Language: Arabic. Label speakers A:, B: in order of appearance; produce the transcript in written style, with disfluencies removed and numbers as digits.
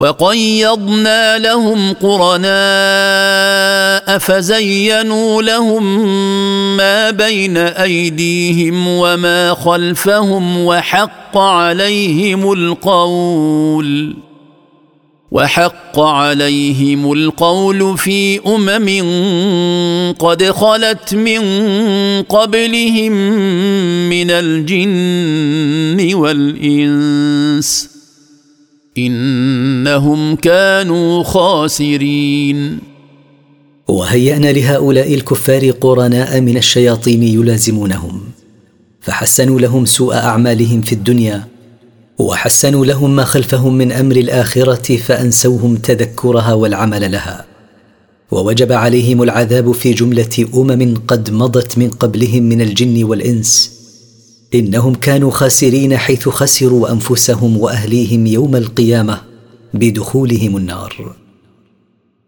A: وقيضنا لهم قرناء فزينوا لهم ما بين أيديهم وما خلفهم وحق عليهم القول في قد خلت من قبلهم من الجن والإنس إنهم كانوا خاسرين.
B: وهيأنا لهؤلاء الكفار قرناء من الشياطين يلازمونهم، فحسنوا لهم سوء أعمالهم في الدنيا، وحسنوا لهم ما خلفهم من أمر الآخرة فأنسوهم تذكرها والعمل لها، ووجب عليهم العذاب في جملة قد مضت من قبلهم من الجن والإنس. إنهم كانوا خاسرين حيث خسروا أنفسهم وأهليهم يوم القيامة بدخولهم النار.